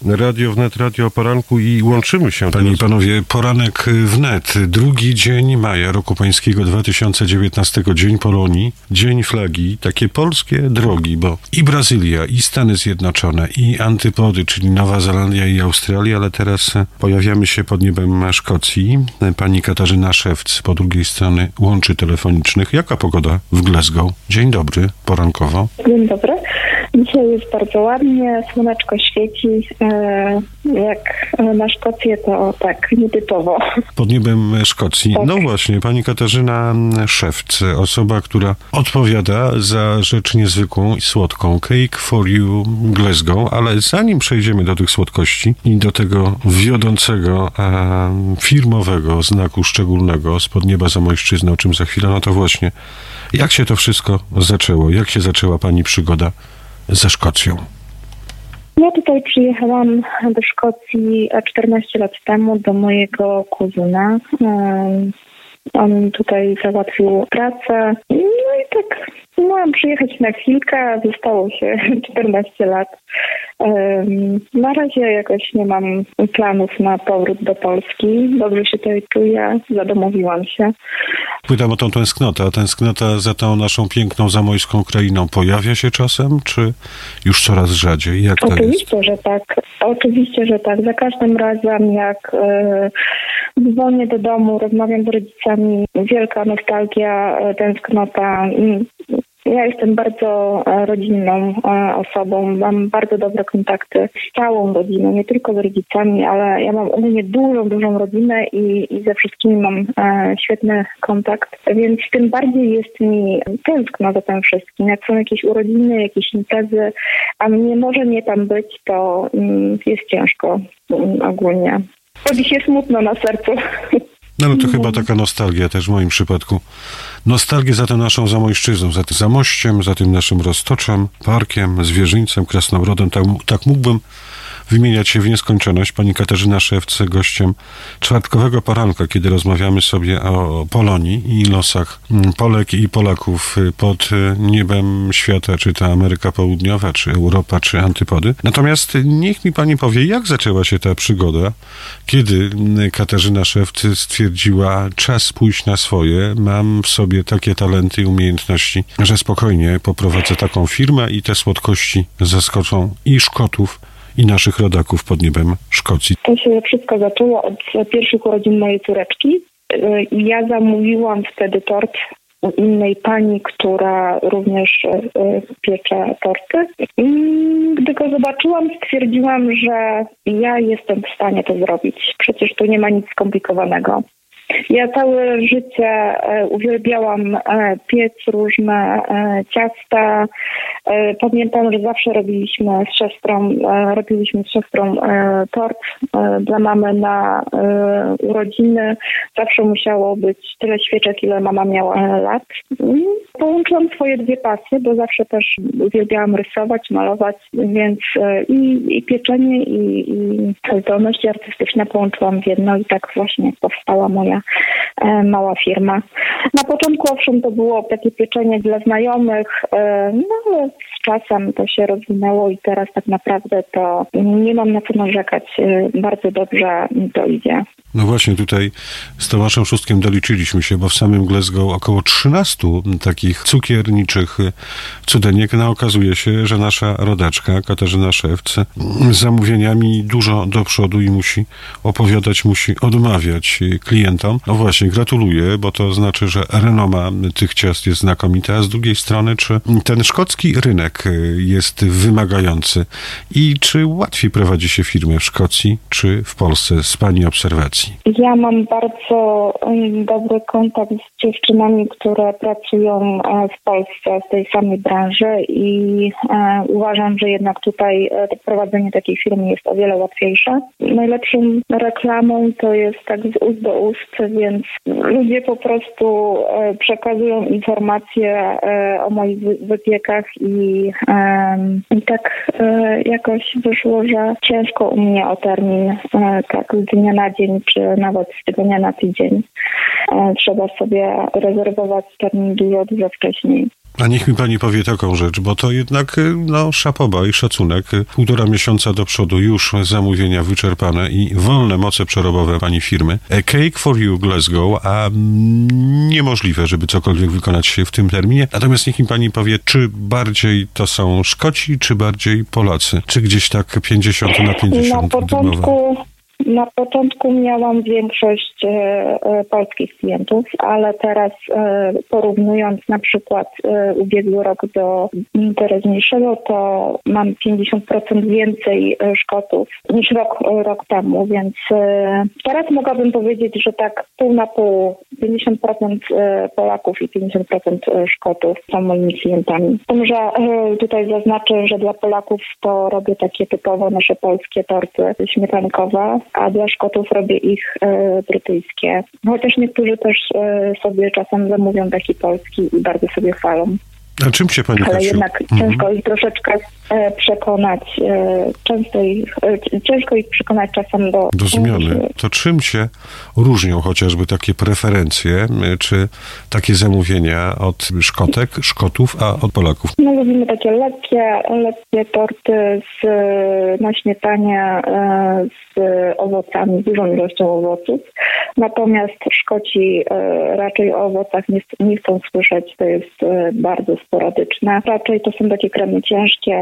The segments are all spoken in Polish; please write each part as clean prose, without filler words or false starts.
Radio Wnet, Radio o poranku i łączymy się. Panie i panowie, poranek wnet, drugi dzień maja roku pańskiego 2019, Dzień Polonii, Dzień Flagi, takie polskie drogi, bo i Brazylia, i Stany Zjednoczone, i Antypody, czyli Nowa Zelandia i Australia, ale teraz pojawiamy się pod niebem Szkocji. Pani Katarzyna Szewc po drugiej stronie łączy telefonicznych. Jaka pogoda w Glasgow? Dzień dobry, porankowo. Dzień dobry. Dzisiaj jest bardzo ładnie, słoneczko świeci. Jak na Szkocję to tak nietypowo. Pod niebem Szkocji. Tak. No właśnie, pani Katarzyna Szewc, osoba, która odpowiada za rzecz niezwykłą i słodką Cake for You Glasgow, ale zanim przejdziemy do tych słodkości i do tego wiodącego firmowego znaku szczególnego spod nieba Zamojszczyzny, o czym za chwilę, no to właśnie, jak się to wszystko zaczęło? Jak się zaczęła pani przygoda ze Szkocją? Ja tutaj przyjechałam do Szkocji 14 lat temu do mojego kuzyna. On tutaj załatwił pracę. No i tak miałam przyjechać na chwilkę, zostało się 14 lat. Na razie jakoś nie mam planów na powrót do Polski. Dobrze się tutaj czuję, zadomowiłam się. Pytam o tą tęsknotę. A tęsknota za tą naszą piękną zamojską krainą pojawia się czasem, czy już coraz rzadziej? Jak to Oczywiście, jest? że tak. Oczywiście, że tak. Za każdym razem, jak dzwonię do domu, rozmawiam z rodzicami, wielka nostalgia, tęsknota. Ja jestem bardzo rodzinną osobą, mam bardzo dobre kontakty z całą rodziną, nie tylko z rodzicami, ale ja mam ogólnie dużą rodzinę i ze wszystkimi mam świetny kontakt, więc tym bardziej jest mi tęskno za tym wszystkim. Jak są jakieś urodziny, jakieś imprezy, a nie może nie tam być, to jest ciężko ogólnie. Robi się smutno na sercu. No ale to chyba taka nostalgia też w moim przypadku. Nostalgię za tę naszą Zamojszczyzną, za tym Zamościem, za tym naszym Roztoczem, parkiem, zwierzyńcem, Krasnogrodem. Tak mógłbym wymieniać się w nieskończoność. Pani Katarzyna Szewc, gościem czwartkowego poranka, kiedy rozmawiamy sobie o Polonii i losach Polek i Polaków pod niebem świata, czy to Ameryka Południowa, czy Europa, czy Antypody. Natomiast niech mi pani powie, jak zaczęła się ta przygoda, kiedy Katarzyna Szewc stwierdziła, czas pójść na swoje, mam w sobie takie talenty i umiejętności, że spokojnie poprowadzę taką firmę i te słodkości zaskoczą i Szkotów, i naszych rodaków pod niebem Szkocji. To się wszystko zaczęło od pierwszych urodzin mojej córeczki. Ja zamówiłam wtedy tort u innej pani, która również piecze torty. Gdy go zobaczyłam, stwierdziłam, że ja jestem w stanie to zrobić. Przecież tu nie ma nic skomplikowanego. Ja całe życie uwielbiałam piec różne ciasta. Pamiętam, że zawsze robiliśmy z siostrą tort dla mamy na urodziny. Zawsze musiało być tyle świeczek, ile mama miała lat. Połączyłam swoje dwie pasje, bo zawsze też uwielbiałam rysować, malować, więc i pieczenie, i zdolności artystyczne połączyłam w jedno i tak właśnie powstała moja mała firma. Na początku owszem to było takie pieczenie dla znajomych, no ale z czasem to się rozwinęło i teraz tak naprawdę to nie mam na co narzekać. Bardzo dobrze mi to idzie. No właśnie tutaj z Tomaszem Szóstkiem doliczyliśmy się, bo w samym Glasgow około 13 takich cukierniczych cudeniek. No okazuje się, że nasza rodaczka Katarzyna Szewc z zamówieniami dużo do przodu i musi opowiadać, musi odmawiać klientom. No właśnie, gratuluję, bo to znaczy, że renoma tych ciast jest znakomita, a z drugiej strony, czy ten szkocki rynek jest wymagający i czy łatwiej prowadzi się firmę w Szkocji, czy w Polsce z pani obserwacji? Ja mam bardzo dobry kontakt z dziewczynami, które pracują w Polsce w tej samej branży i uważam, że jednak tutaj prowadzenie takiej firmy jest o wiele łatwiejsze. Najlepszą reklamą to jest tak z ust do ust, więc ludzie po prostu przekazują informacje o moich wypiekach i tak jakoś wyszło, że ciężko u mnie o termin tak z dnia na dzień, czy nawet z tygodnia na tydzień. Trzeba sobie rezerwować termin dużo wcześniej. A niech mi pani powie taką rzecz, bo to jednak szapoba i szacunek. 1,5 miesiąca do przodu już zamówienia wyczerpane i wolne moce przerobowe pani firmy. A Cake for You Glasgow, a niemożliwe, żeby cokolwiek wykonać w tym terminie. Natomiast niech mi pani powie, czy bardziej to są Szkoci, czy bardziej Polacy? Czy gdzieś tak 50 na 50 Na początku miałam większość polskich klientów, ale teraz porównując na przykład ubiegły rok do teraźniejszego, to mam 50% więcej Szkotów niż rok temu, więc teraz mogłabym powiedzieć, że tak pół na pół, 50% Polaków i 50% Szkotów są moimi klientami. Z tym, że tutaj zaznaczę, że dla Polaków to robię takie typowo nasze polskie torty śmietankowe, a dla Szkotów robię ich brytyjskie. Chociaż niektórzy też sobie czasem zamówią taki polski i bardzo sobie chwalą. A czym się pani Ale jednak ciężko ich troszeczkę przekonać, ciężko ich przekonać czasem do zmiany. To czym się różnią chociażby takie preferencje, czy takie zamówienia od Szkotów, a od Polaków? No, lubimy takie lekkie torty na śmietanie z owocami, dużą ilością owoców. Natomiast Szkoci raczej o owocach nie chcą słyszeć, to jest bardzo sporadyczne. Raczej to są takie kremy ciężkie,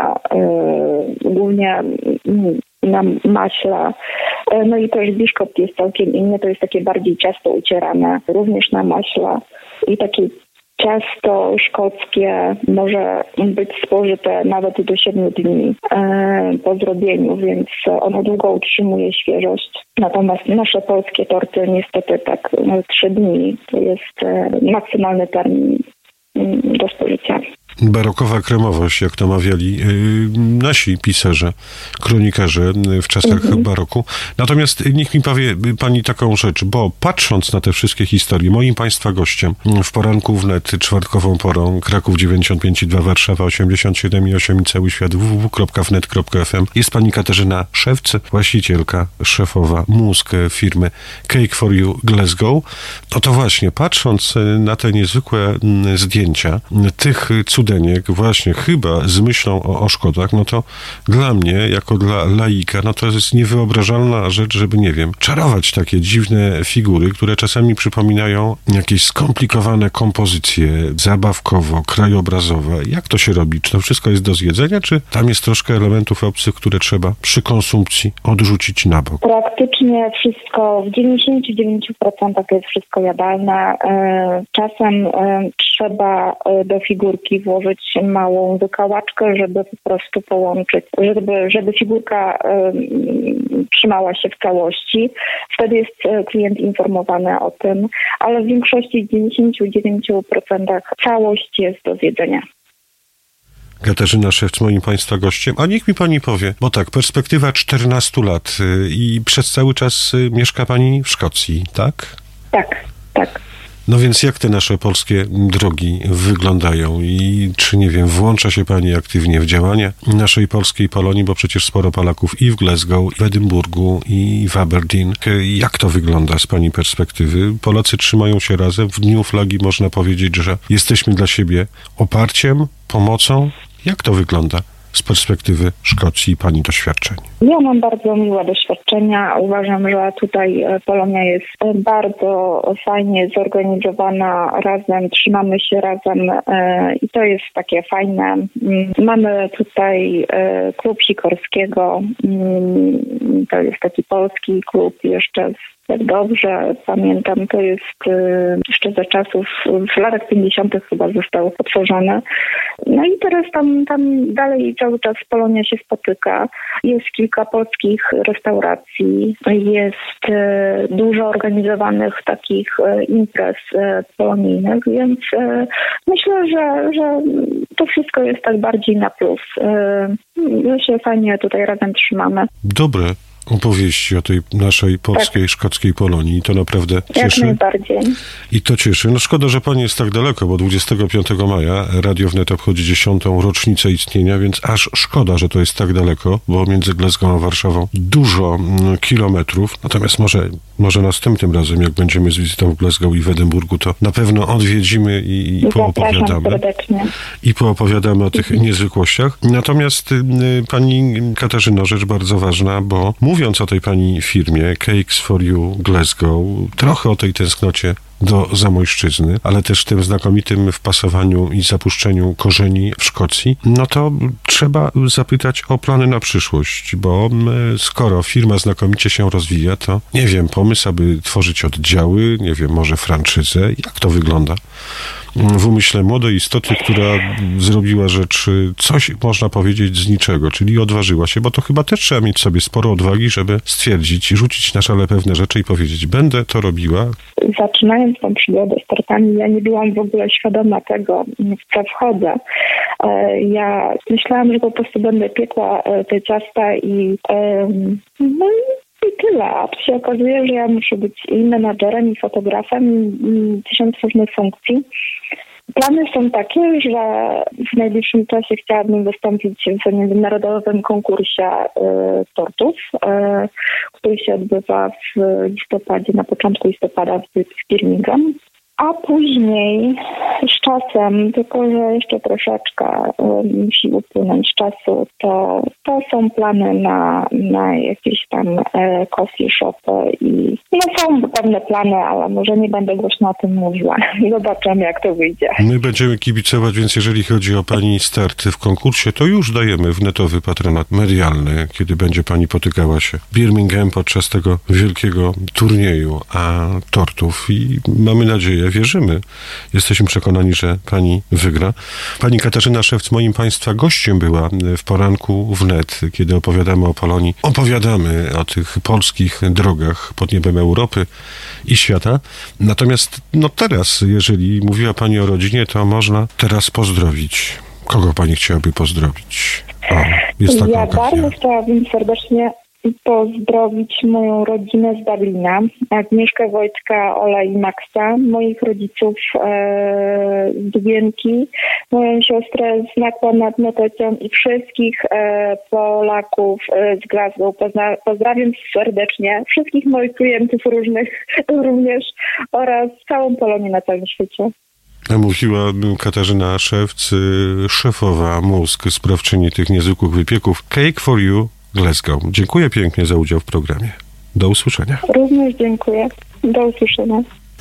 głównie na maśle. No i też biszkopt jest całkiem inny, to jest takie bardziej ciasto ucierane, również na maśle. I takie ciasto szkockie może być spożyte nawet do 7 dni po zrobieniu, więc ono długo utrzymuje świeżość. Natomiast nasze polskie torty niestety tak 3 dni to jest maksymalny termin do spożycia. Barokowa kremowość, jak to mawiali nasi pisarze, kronikarze w czasach baroku. Natomiast niech mi powie pani taką rzecz, bo patrząc na te wszystkie historie, moim państwa gościem w poranku wnet, czwartkową porą, Kraków 95,2, Warszawa 87,8 i cały świat www.wnet.fm jest pani Katarzyna Szewc, właścicielka, szefowa, mózg firmy Cake for You Glasgow. To właśnie, patrząc na te niezwykłe zdjęcia tych cudenek, właśnie chyba z myślą o Szkotach, no to dla mnie, jako dla laika, no to jest niewyobrażalna rzecz, żeby, nie wiem, czarować takie dziwne figury, które czasami przypominają jakieś skomplikowane kompozycje zabawkowo, krajobrazowe. Jak to się robi? Czy to wszystko jest do zjedzenia, czy tam jest troszkę elementów obcych, które trzeba przy konsumpcji odrzucić na bok? Praktycznie wszystko, w 99% to jest wszystko jadalne. Czasem trzeba do figurki włożyć małą wykałaczkę, żeby po prostu połączyć, żeby figurka trzymała się w całości. Wtedy jest klient informowany o tym, ale w większości, w 99% całość jest do zjedzenia. Katarzyna Szewc, moim państwa gościem. A niech mi pani powie, bo tak, perspektywa 14 lat i przez cały czas mieszka pani w Szkocji, tak? Tak. No więc jak te nasze polskie drogi wyglądają i czy, nie wiem, włącza się pani aktywnie w działania naszej polskiej Polonii, bo przecież sporo Polaków i w Glasgow, i w Edynburgu, i w Aberdeen. Jak to wygląda z pani perspektywy? Polacy trzymają się razem. W Dniu Flagi można powiedzieć, że jesteśmy dla siebie oparciem, pomocą. Jak to wygląda z perspektywy Szkocji i pani doświadczeń? Ja mam bardzo miłe doświadczenia. Uważam, że tutaj Polonia jest bardzo fajnie zorganizowana razem, trzymamy się razem i to jest takie fajne. Mamy tutaj klub Sikorskiego, to jest taki polski klub jeszcze. Jak dobrze pamiętam, to jest jeszcze za czasów, w latach 50. chyba został otworzony. No i teraz tam dalej cały czas Polonia się spotyka. Jest kilka polskich restauracji, jest dużo organizowanych takich imprez polonijnych, więc myślę, że to wszystko jest tak bardziej na plus. My się fajnie tutaj razem trzymamy. Dobre opowieści o tej naszej polskiej, szkockiej Polonii. I to naprawdę cieszy. Jak najbardziej. I to cieszy. No szkoda, że pani jest tak daleko, bo 25 maja Radio Wnet obchodzi 10. rocznicę istnienia, więc aż szkoda, że to jest tak daleko, bo między Glasgow a Warszawą dużo kilometrów. Natomiast może następnym razem, jak będziemy z wizytą w Glasgow i w Edynburgu, to na pewno odwiedzimy i poopowiadamy. Serdecznie. I poopowiadamy o tych niezwykłościach. Natomiast pani Katarzyno, rzecz bardzo ważna, bo mówiąc o tej pani firmie Cakes for You Glasgow, trochę o tej tęsknocie do Zamojszczyzny, ale też tym znakomitym wpasowaniu i zapuszczeniu korzeni w Szkocji, no to trzeba zapytać o plany na przyszłość, bo skoro firma znakomicie się rozwija, to nie wiem, pomysł, aby tworzyć oddziały, nie wiem, może franczyzę, jak to wygląda w umyśle młodej istoty, która zrobiła rzecz, coś można powiedzieć z niczego, czyli odważyła się, bo to chyba też trzeba mieć sobie sporo odwagi, żeby stwierdzić, rzucić na szale pewne rzeczy i powiedzieć, będę to robiła. Zaczynając tą przygodę z tortami, ja nie byłam w ogóle świadoma tego, w co wchodzę. Ja myślałam, że po prostu będę piekła te ciasta i tyle. A tu się okazuje, że ja muszę być i menadżerem, i fotografem, i 1000 różnych funkcji. Plany są takie, że w najbliższym czasie chciałabym wystąpić w międzynarodowym konkursie tortów, który się odbywa w listopadzie, na początku listopada w Birmingham. A później z czasem, tylko że jeszcze troszeczkę musi upłynąć czasu, to są plany na jakieś tam coffee shopy i są pewne plany, ale może nie będę głośno o tym mówiła. Zobaczymy, jak to wyjdzie. My będziemy kibicować, więc jeżeli chodzi o pani start w konkursie, to już dajemy wnetowy patronat medialny, kiedy będzie pani potykała się w Birmingham podczas tego wielkiego turnieju tortów i mamy nadzieję, wierzymy, jesteśmy przekonani, że pani wygra. Pani Katarzyna Szewc moim państwa gościem była w poranku wnet, kiedy opowiadamy o Polonii. Opowiadamy o tych polskich drogach pod niebem Europy i świata. Natomiast teraz, jeżeli mówiła pani o rodzinie, to można teraz pozdrowić. Kogo pani chciałaby pozdrowić? Jest taka okazja. Bardzo chciałabym serdecznie pozdrowić moją rodzinę z Dublina, Agnieszkę, Wojtka, Ola i Maxa, moich rodziców z Dubienki, moją siostrę z Nakła nad Notecią i wszystkich Polaków z Glasgow. Pozdrawiam serdecznie wszystkich moich klientów różnych również oraz całą Polonię na całym świecie. Mówiła Katarzyna Szewc, szefowa mózg, sprawczyni tych niezwykłych wypieków Cake for You Glasgow. Dziękuję pięknie za udział w programie. Do usłyszenia. Również dziękuję. Do usłyszenia.